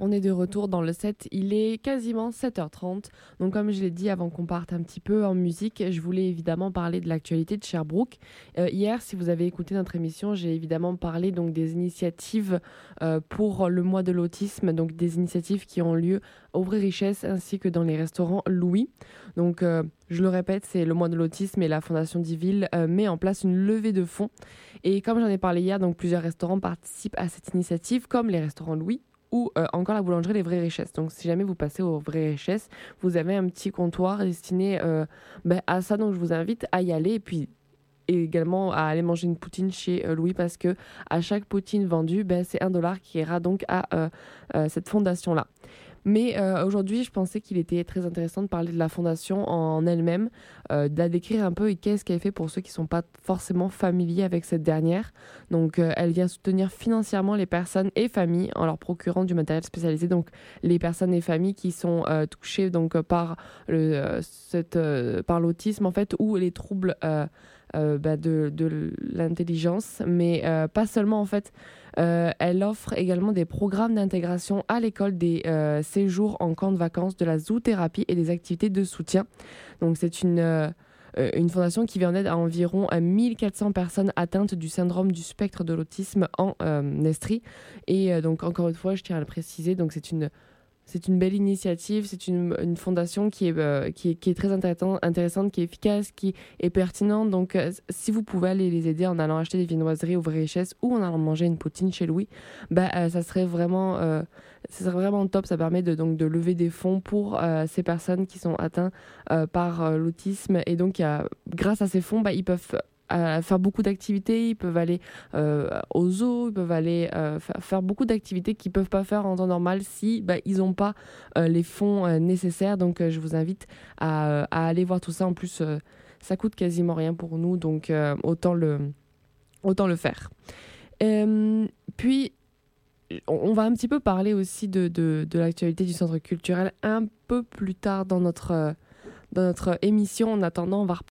On est de retour dans le set, il est quasiment 7h30. Donc comme je l'ai dit avant qu'on parte un petit peu en musique, je voulais évidemment parler de l'actualité de Sherbrooke. Hier, si vous avez écouté notre émission, j'ai évidemment parlé donc des initiatives pour le mois de l'autisme, donc des initiatives qui ont lieu au Vrai Richesse ainsi que dans les restaurants Louis. Donc je le répète, c'est le mois de l'autisme et la Fondation Diville met en place une levée de fonds. Et comme j'en ai parlé hier, donc plusieurs restaurants participent à cette initiative, comme les restaurants Louis ou encore la boulangerie Les Vraies Richesses. Donc si jamais vous passez aux Vraies Richesses, vous avez un petit comptoir destiné à ça, donc je vous invite à y aller et également à aller manger une poutine chez Louis parce que à chaque poutine vendue, c'est $1 qui ira donc à cette fondation-là. Mais aujourd'hui, je pensais qu'il était très intéressant de parler de la fondation en elle-même, de la décrire un peu et qu'est-ce qu'elle fait pour ceux qui ne sont pas forcément familiers avec cette dernière. Donc, elle vient soutenir financièrement les personnes et familles en leur procurant du matériel spécialisé. Donc, les personnes et familles qui sont touchées donc, par l'autisme en fait, ou les troubles de l'intelligence. Mais pas seulement en fait. Elle offre également des programmes d'intégration à l'école, des séjours en camp de vacances, de la zoothérapie et des activités de soutien. Donc c'est une fondation qui vient en aide à environ 1400 personnes atteintes du syndrome du spectre de l'autisme en Estrie. Et donc encore une fois, je tiens à le préciser, donc c'est une belle initiative, c'est une fondation qui est très intéressante, qui est efficace, qui est pertinente. Donc, si vous pouvez aller les aider en allant acheter des viennoiseries aux Vraies Richesses ou en allant manger une poutine chez Louis, ça serait vraiment top. Ça permet de lever des fonds pour ces personnes qui sont atteintes par l'autisme. Et donc, grâce à ces fonds, ils peuvent faire beaucoup d'activités, ils peuvent aller au zoo, ils peuvent aller faire beaucoup d'activités qu'ils ne peuvent pas faire en temps normal si ils n'ont pas les fonds nécessaires. Donc je vous invite à aller voir tout ça. En plus, ça coûte quasiment rien pour nous, donc autant le faire. Puis, on va un petit peu parler aussi de l'actualité du centre culturel un peu plus tard dans notre émission. En attendant, on va